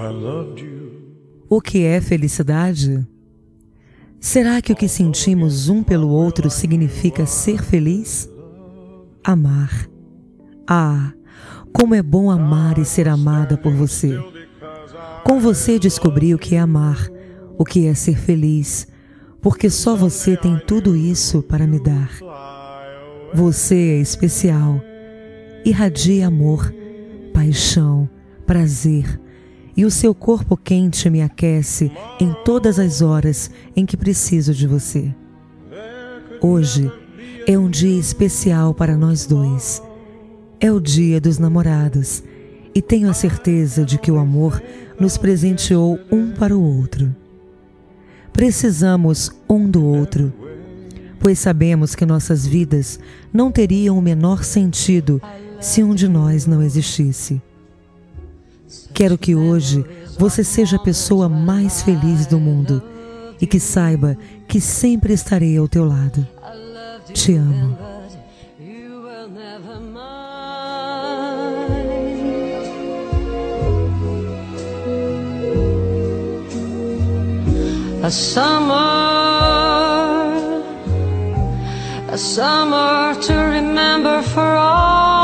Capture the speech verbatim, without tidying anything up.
O que é felicidade? Será que o que sentimos um pelo outro significa ser feliz? Amar. Ah, como é bom amar e ser amada por você. Com você descobri o que é amar, o que é ser feliz, porque só você tem tudo isso para me dar. Você é especial, irradia amor, paixão, prazer, e o seu corpo quente me aquece em todas as horas em que preciso de você. Hoje é um dia especial para nós dois. É o dia dos namorados e tenho a certeza de que o amor nos presenteou um para o outro. Precisamos um do outro, pois sabemos que nossas vidas não teriam o menor sentido se um de nós não existisse. Quero que hoje você seja a pessoa mais feliz do mundo e que saiba que sempre estarei ao teu lado. Te amo. A summer, a summer to remember for all.